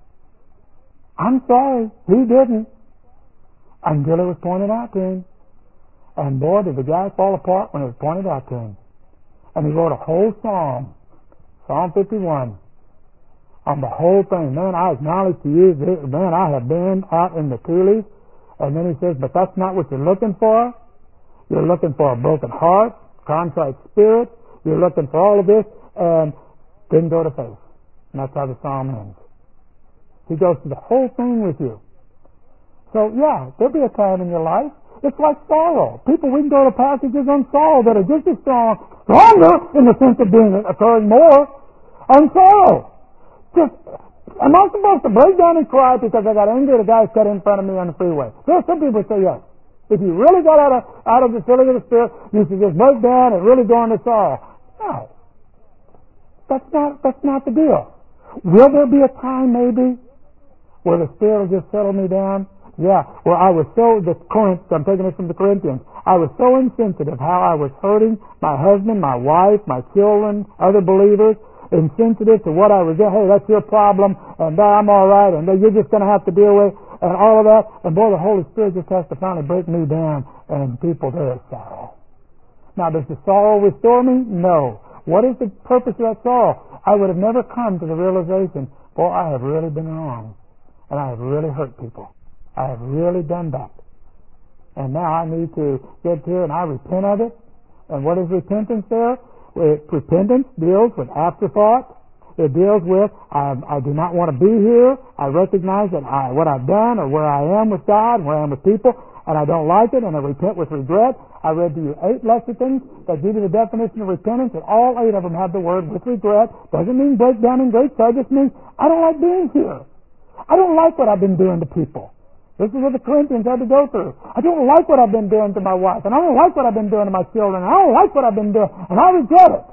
I'm sorry, he didn't. Until it was pointed out to him. And boy, did the guy fall apart when it was pointed out to him. And he wrote a whole psalm, Psalm 51, on the whole thing. Man, I acknowledge to you, man, I have been out in the coolies. And then he says, but that's not what you're looking for. You're looking for a broken heart, contrite spirit. You're looking for all of this, and didn't go to faith. And that's how the psalm ends. He goes through the whole thing with you. So, yeah, there'll be a time in your life. It's like sorrow. People, we can go to passages on sorrow that are just as stronger in the sense of occurring more on sorrow. Am I supposed to break down and cry because I got angry at a guy who cut in front of me on the freeway? There are some people who say yes. If you really got out of the filling of the Spirit, you should just break down and really go into sorrow. No. That's not the deal. Will there be a time maybe where the Spirit will just settle me down? Yeah. Well, I was I'm taking this from the Corinthians. I was so insensitive how I was hurting my husband, my wife, my children, other believers, insensitive to what I was doing. Hey, that's your problem, and I'm all right, and you're just going to have to deal with, and all of that. And boy, the Holy Spirit just has to finally break me down, and people, there is sorrow. Now, does the sorrow restore me? No. What is the purpose of that sorrow? I would have never come to the realization, boy, I have really been wrong, and I have really hurt people. I have really done that. And now I need to get to it, and I repent of it. And what is repentance there? Repentance deals with afterthought. It deals with, I do not want to be here. I recognize that what I've done or where I am with God, where I am with people, and I don't like it, and I repent with regret. I read to you 8 lexicons that give you the definition of repentance, and all 8 of them have the word with regret. Doesn't mean break down in great sorrow. It just means I don't like being here. I don't like what I've been doing to people. This is what the Corinthians had to go through. I don't like what I've been doing to my wife, and I don't like what I've been doing to my children, and I don't like what I've been doing, and I regret it.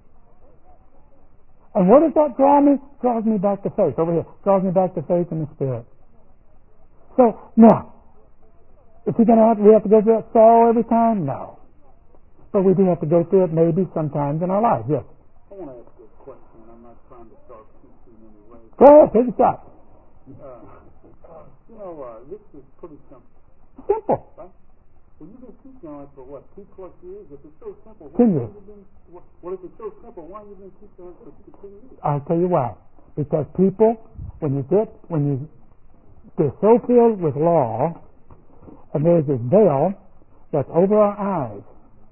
And where does that draw me? Draws me back to faith. Over here. Draws me back to faith in the Spirit. So, now, we have to go through that sorrow every time? No. But we do have to go through it maybe sometimes in our lives. Yes? I want to ask you a question, and I'm not trying to start teaching in any way. Go ahead, take a shot. This is pretty simple. Simple. Right? Well, you've been teaching on it for 2+ years? If it's so simple, 10 years. If it's so simple, why have you been teaching on it for 10 years? I'll tell you why. Because people, when they're so filled with law, and there's this veil that's over our eyes.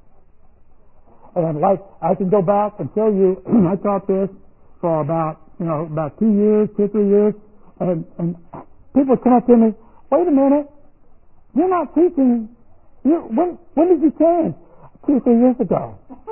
And like, I can go back and show you, I taught this for about 2 years, 2 or 3 years, and people come up to me, wait a minute, you're not teaching. When did you change? 2 or 3 years ago.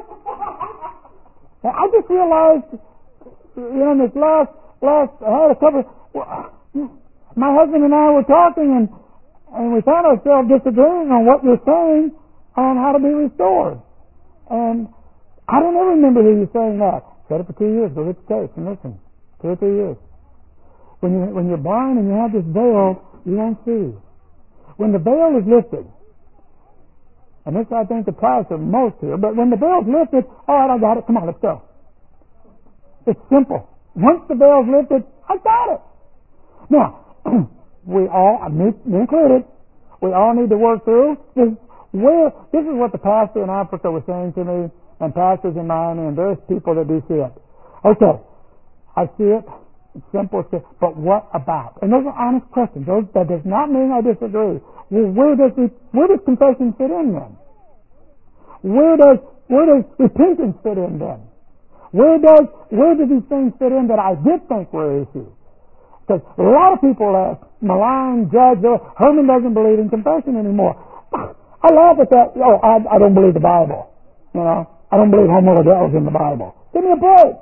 I just realized, in this last, I had a couple. My husband and I were talking, and we found ourselves disagreeing on what you're saying on how to be restored. And I don't ever remember who you saying that. Said it for 2 years. Go get the tape and listen. 2 or 3 years. When you're blind and you have this veil, you won't see. When the veil is lifted, and this I think applies to most here, but when the veil's lifted, all right, I got it. Come on, let's go. It's simple. Once the veil's lifted, I got it. Now, we all, me included, we all need to work through this is what the pastor in Africa was saying to me, and pastors in Miami, and various people that do see it. Okay, I see it. It's simple, but what about? And those are honest questions. That does not mean I disagree. Well, where does confession fit in then? Where does repentance fit in then? Where do these things fit in that I did think were issues? Because a lot of people malign, judge. Herman doesn't believe in confession anymore. I laugh at that. I don't believe the Bible. I don't believe homosexuality in the Bible. Give me a break.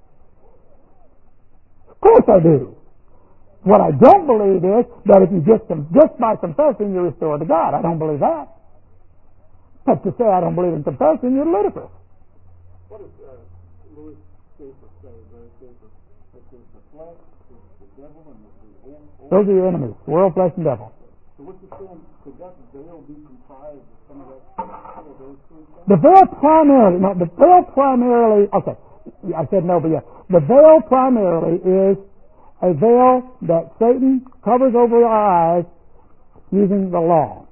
Of course I do. What I don't believe is that if you just by confessing you restore to God. I don't believe that. But to say I don't believe in confession, you're ludicrous. What does Louis Schaefer say? Very Schaefer. That there's the flesh, there's the devil, and there's the old. Those are your enemies. World, flesh, and devil. So what you're saying, could that veil be comprised of some of those three things? The veil primarily, okay, I said no, but yeah. The veil primarily is a veil that Satan covers over our eyes using the law.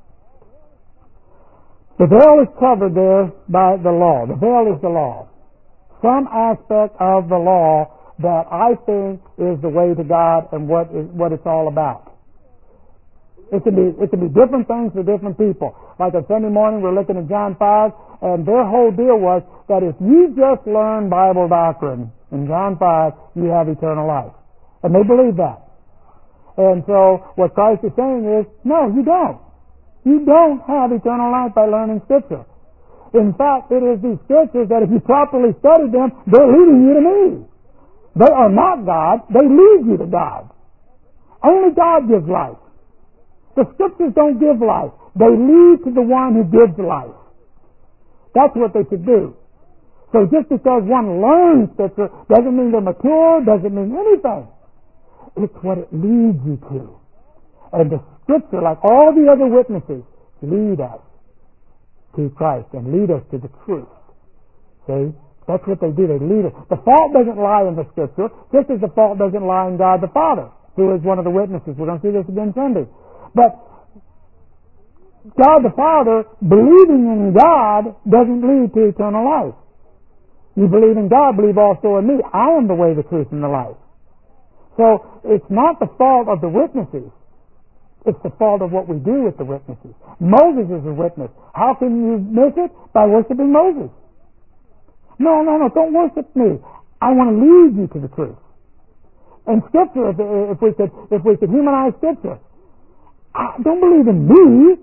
The veil is covered there by the law. The veil is the law. Some aspect of the law that I think is the way to God and what it's all about. It can be different things for different people. Like on Sunday morning, we're looking at John 5, and their whole deal was that if you just learn Bible doctrine in John 5, you have eternal life. And they believe that. And so what Christ is saying is, no, you don't. You don't have eternal life by learning Scripture. In fact, it is these Scriptures that if you properly study them, they're leading you to me. They are not God. They lead you to God. Only God gives life. The Scriptures don't give life. They lead to the one who gives life. That's what they should do. So just because one learns Scripture doesn't mean they're mature, doesn't mean anything. It's what it leads you to. And the Scripture, like all the other witnesses, lead us to Christ and lead us to the truth. See? That's what they do. They lead us. The fault doesn't lie in the Scripture, just as the fault doesn't lie in God the Father, who is one of the witnesses. We're going to see this again Sunday. But God the Father, believing in God, doesn't lead to eternal life. You believe in God, believe also in me. I am the way, the truth, and the life. So it's not the fault of the witnesses. It's the fault of what we do with the witnesses. Moses is a witness. How can you miss it? By worshiping Moses. No, don't worship me. I want to lead you to the truth. And Scripture, if we could humanize Scripture, don't believe in me.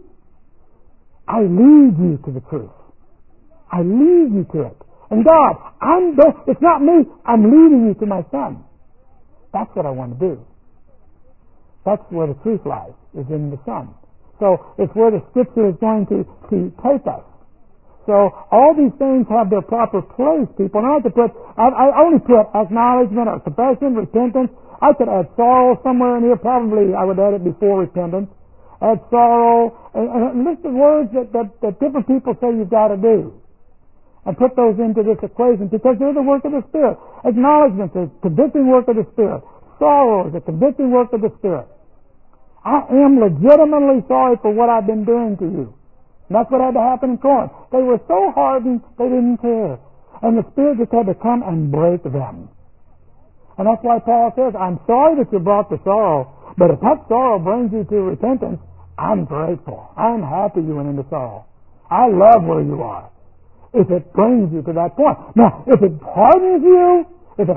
I lead you to the truth. I lead you to it. And God, it's not me. I'm leading you to my Son. That's what I want to do. That's where the truth lies, is in the Son. So it's where the Scripture is going to take us. So all these things have their proper place, people. And I only put acknowledgement or confession, repentance. I could add sorrow somewhere in here. Probably I would add it before repentance. Add sorrow. And list of words that different people say you've got to do. And put those into this equation because they're the work of the Spirit. Acknowledgement is a convicting work of the Spirit. Sorrow is a convicting work of the Spirit. I am legitimately sorry for what I've been doing to you. And that's what had to happen in Corinth. They were so hardened, they didn't care. And the Spirit just had to come and break them. And that's why Paul says, I'm sorry that you brought the sorrow, but if that sorrow brings you to repentance, I'm grateful. I'm happy you went into sorrow. I love where you are. If it brings you to that point. Now, if it hardens you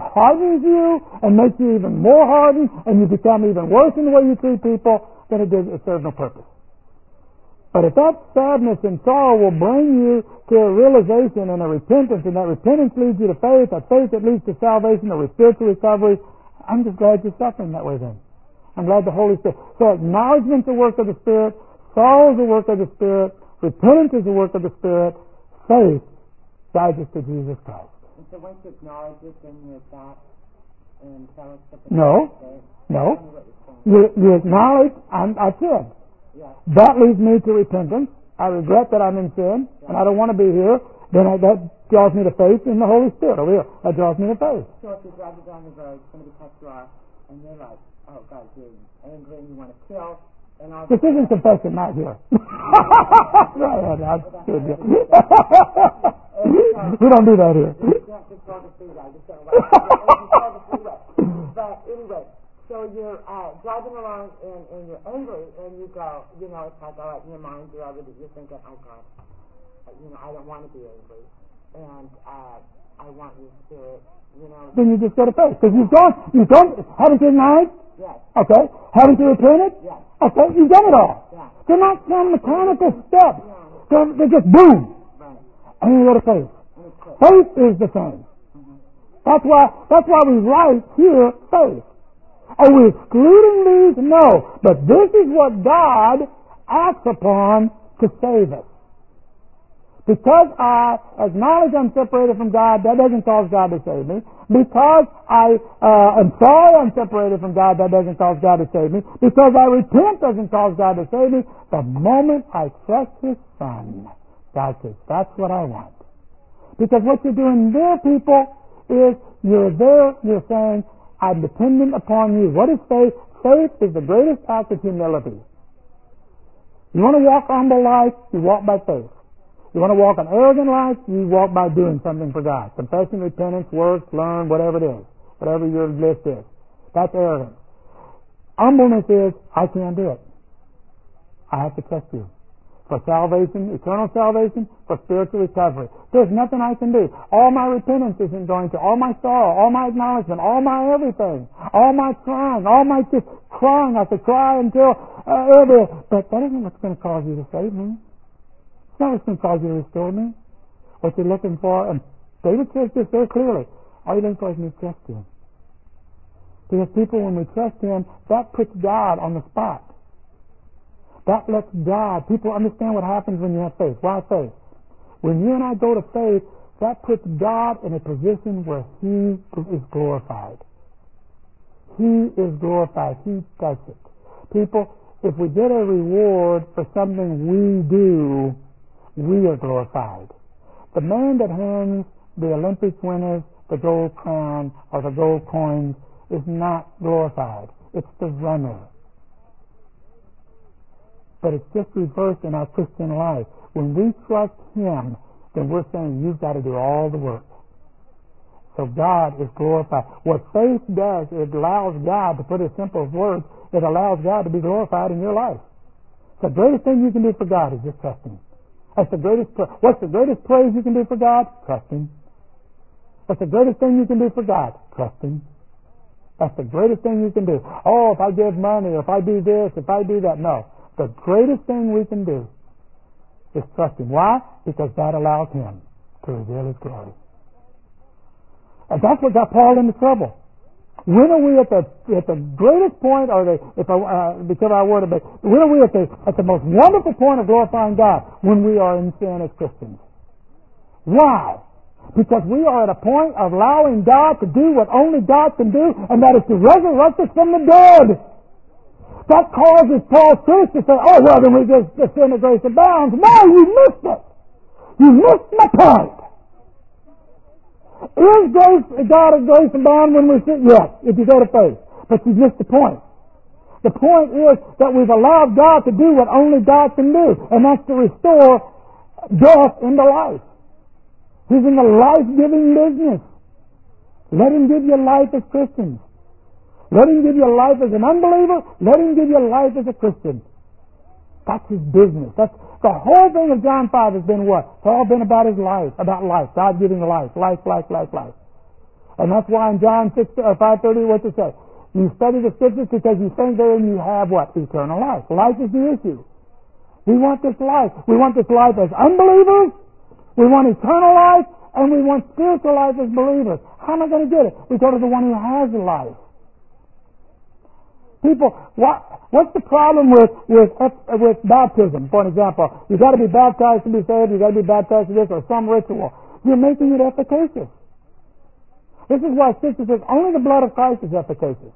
and makes you even more hardened, and you become even worse in the way you treat people, then it serves no purpose. But if that sadness and sorrow will bring you to a realization and a repentance, and that repentance leads you to faith, that faith that leads to salvation or spiritual recovery, I'm just glad you're suffering that way then. I'm glad the Holy Spirit. So acknowledgement is the work of the Spirit, sorrow is the work of the Spirit, repentance is the work of the Spirit, faith guides us to Jesus Christ. And so once you acknowledge it, then you're back in fellowship. No. You acknowledge, I sinned. Yes. That leads me to repentance. I regret that I'm in sin, and I don't want to be here. Then that draws me to faith in the Holy Spirit over here. That draws me to faith. So if you drive you down the road, somebody cuts you off, and you're like, oh God, you're angry and you want to kill, and all this isn't confession, not here. We don't do that here. But anyway, so you're driving along and you're angry, and you go, it's like, all right, in your mind, you're thinking, oh God, I don't want to be angry, and I want your Spirit, Then you just go to faith. Because haven't you denied? Yes. Okay. Haven't you repented? Yes. Okay, you've done it all. Yeah. They're not some mechanical steps. Yeah. They're just boom. Right. And you go to faith. Okay. Faith is the same. Mm-hmm. That's why we write here faith. Are we excluding these? No. But this is what God acts upon to save us. Because I acknowledge I'm separated from God, that doesn't cause God to save me. Because I am sorry I'm separated from God, that doesn't cause God to save me. Because I repent doesn't cause God to save me. The moment I trust His Son, God says, that's what I want. Because what you're doing there, people, is you're saying, I'm dependent upon you. What is faith? Faith is the greatest act of humility. You want to walk a humble life, you walk by faith. You want to walk an arrogant life, you walk by doing something for God. Confession, repentance, works, learn, whatever it is. Whatever your list is. That's arrogance. Humbleness is, I can't do it. I have to trust you. For salvation, eternal salvation, for spiritual recovery. There's nothing I can do. All my repentance isn't going to, all my sorrow, all my acknowledgement, all my everything, all my crying, all my just crying. I could cry until but that isn't what's going to cause you to save me. It's not what's going to cause you to restore me. What you're looking for, and David says this very clearly, all you're looking for is me to trust Him. Because people, when we trust Him, that puts God on the spot. That lets God, people understand what happens when you have faith. Why faith? When you and I go to faith, that puts God in a position where He is glorified. He is glorified. He does it. People, if we get a reward for something we do, we are glorified. The man that hands the Olympic winners the gold crown or the gold coins is not glorified. It's the runner. But it's just reversed in our Christian life. When we trust Him, then we're saying, you've got to do all the work. So God is glorified. What faith does, it allows God, to put it in simple words, it allows God to be glorified in your life. The greatest thing you can do for God is just trust Him. That's the greatest. What's the greatest praise you can do for God? Trust Him. What's the greatest thing you can do for God? Trust Him. That's the greatest thing you can do. Oh, if I give money, if I do this, if I do that. No. The greatest thing we can do is trust Him. Why? Because that allows Him to reveal His glory. And that's what got Paul into trouble. When are we at the greatest point, or because I word a bit, when are we at the most wonderful point of glorifying God? When we are in sin as Christians. Why? Because we are at a point of allowing God to do what only God can do, and that is to resurrect us from the dead. That causes Paul's church to say, oh, well, then we just the sin of grace abounds. No, you missed it. You missed my point. Is God of grace abound when we sin? Yes, if you go to faith. But you missed the point. The point is that we've allowed God to do what only God can do, and that's to restore death into life. He's in the life-giving business. Let Him give you life as Christians. Let Him give you life as an unbeliever. Let Him give you life as a Christian. That's His business. That's the whole thing of John 5 has been what? It's all been about His life, about life, God giving life, life. And that's why in John 5:30, what's it say? You study the Scriptures because you think therein you have what? Eternal life. Life is the issue. We want this life. We want this life as unbelievers. We want eternal life, and we want spiritual life as believers. How am I going to get it? We go to the one who has life. People, what's the problem with baptism? For an example, you've got to be baptized to be saved. You've got to be baptized to this or some ritual. You're making it efficacious. This is why Scripture says only the blood of Christ is efficacious.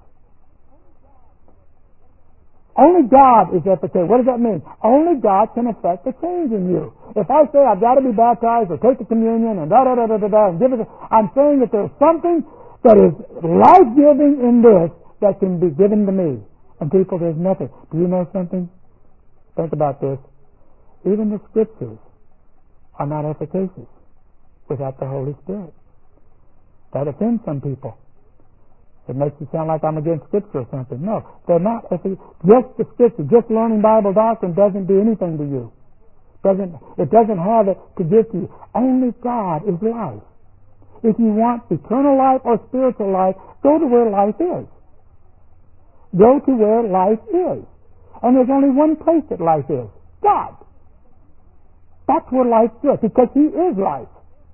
Only God is efficacious. What does that mean? Only God can effect a change in you. If I say I've got to be baptized or take the communion and and give it, I'm saying that there's something that is life-giving in this that can be given to me. And people, there's nothing. Do you know something? Think about this. Even the Scriptures are not efficacious without the Holy Spirit. That offends some people. It makes it sound like I'm against Scripture or something. No, they're not. Just the Scripture, just learning Bible doctrine doesn't do anything to you. It doesn't have it to give to you. Only God is life. If you want eternal life or spiritual life, go to where life is. Go to where life is. And there's only one place that life is. God. That's where life is, because He is life.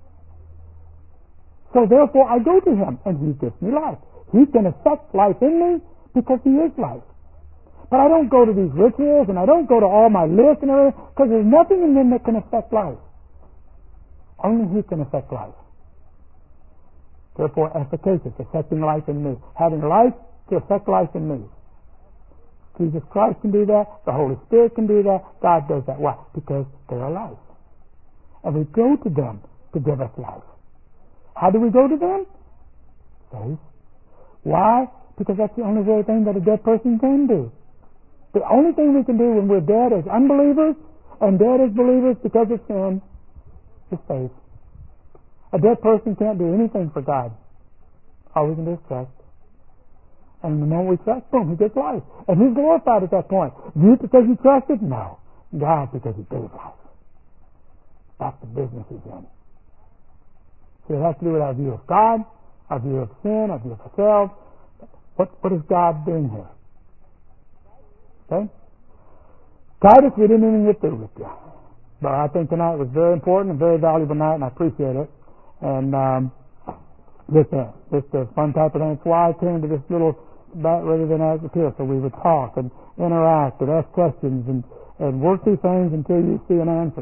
So therefore I go to Him, and He gives me life. He can affect life in me because He is life. But I don't go to these rituals, and I don't go to all my lists and everything, because there's nothing in them that can affect life. Only He can affect life. Therefore, efficacious, affecting life in me. Having life to affect life in me. Jesus Christ can do that. The Holy Spirit can do that. God does that. Why? Because they are life. And we go to them to give us life. How do we go to them? Faith. Why? Because that's the only real thing that a dead person can do. The only thing we can do when we're dead as unbelievers and dead as believers because of sin is faith. A dead person can't do anything for God. All we can do is trust. And the moment we trust, boom, He gets life. And He's glorified at that point. You because you trusted? No. God because He gave life. That's the business He's in. So it has to do with our view of God, our view of sin, our view of ourselves. What is God doing here? Okay? Titus, we didn't even get through with you. But I think tonight was very important and very valuable night, and I appreciate it. And just a fun type of thing. That's why I came to this little rather than as a peer, so we would talk and interact and ask questions and work through things until you see an answer.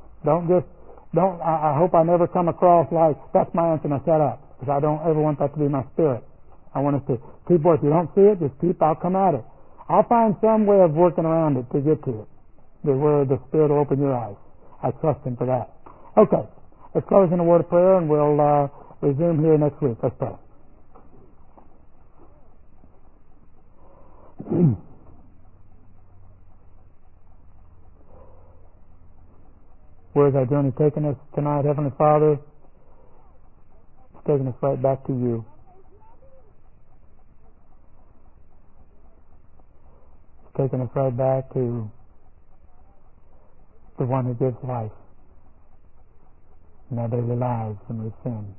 I hope I never come across like, that's my answer and I shut up, because I don't ever want that to be my spirit. I want us to keep working. If you don't see it, I'll come at it. I'll find some way of working around it to get to it, where the Spirit will open your eyes. I trust Him for that. Okay, let's close in a word of prayer, and we'll resume here next week. Let's pray. Where is our journey taking us tonight, Heavenly Father? It's taking us right back to you. It's taking us right back to the one who gives life in our daily lives when we sin.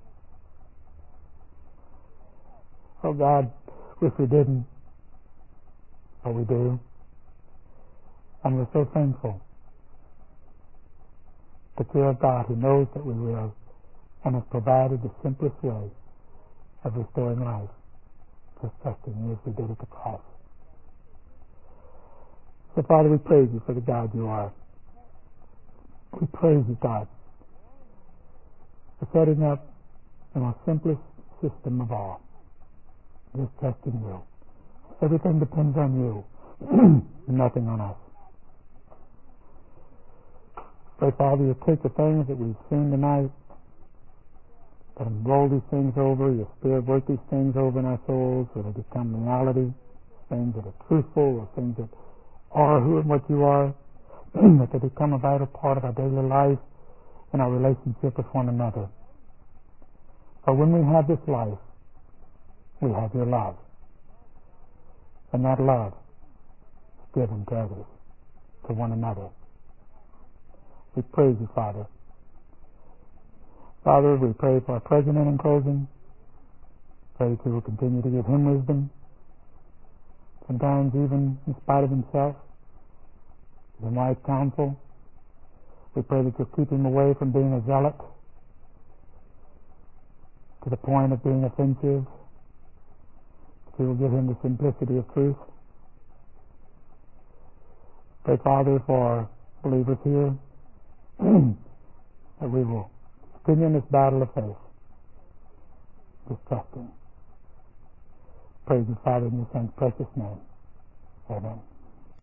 Oh God, wish we didn't, but we do. And we're so thankful that you're a God who knows that we will and has provided the simplest way of restoring life, just trusting you as we did at the cross. So Father, we praise you for the God you are. We praise you, God, for setting up the most simplest system of all, just trusting you. Everything depends on you, nothing on us. Pray, Father, you take the things that we've seen tonight, let them roll these things over, your Spirit work these things over in our souls, so they become reality, things that are truthful, or things that are who and what you are, that they become a vital part of our daily life and our relationship with one another. For when we have this life, we have your love. And that love is given to others, to one another. We praise you, Father. Father, we pray for our President in closing. Pray that you will continue to give him wisdom, sometimes even in spite of himself, and wise counsel. We pray that you'll keep him away from being a zealot to the point of being offensive. That you will give him the simplicity of truth. Pray, Father, for believers here that we will continue in this battle of faith, just trusting. Praise you, Father, in your Son's precious name. Amen.